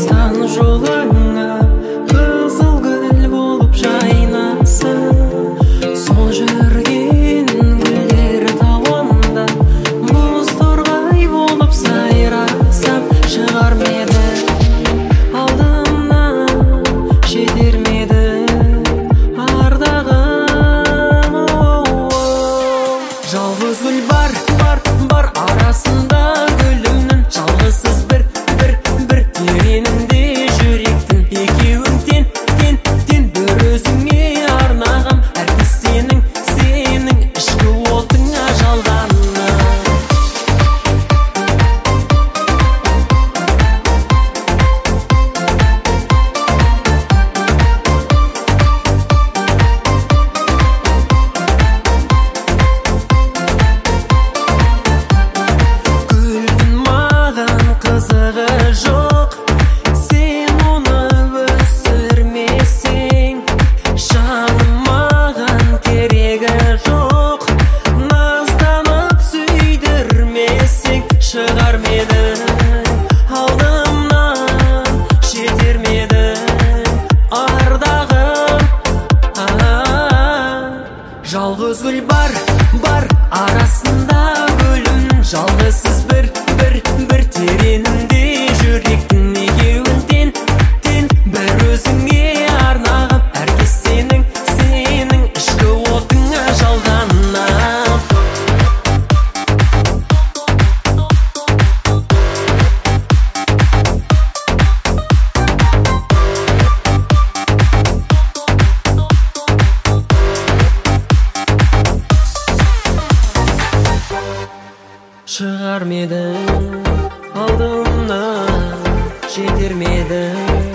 сан жолыңа қызыл гүл болып жайнасын. Сол жүрген гүлдер тауында мұз торғай болып сайрасам, шығар ма еді алдымнан, жетер ме еді ардағым. Жалғыз гүл бар арасында гүлімнің, жалғызсыз бір тереңінде жүректің. Екеуің тең бір өзіңе арнағам, әркез сенің ішкі отыңа жалғанына. Гүлдің маған қызығы жоқ, сен оны өсірмесең. Жаным маған керегі жоқ, назданып сүйдірмесең. Шығар ма едің алдымнан, жетер ме едің ардағым. Жалғыз гүл бар арасында гүлім, жалғызсыз бір тереңінде жүректің. Екеуің тең бір өзіңе арнағам, әркез сенің ішкі отыңа жалғанына. Шығар ма едің алдымнан, жетер ме еді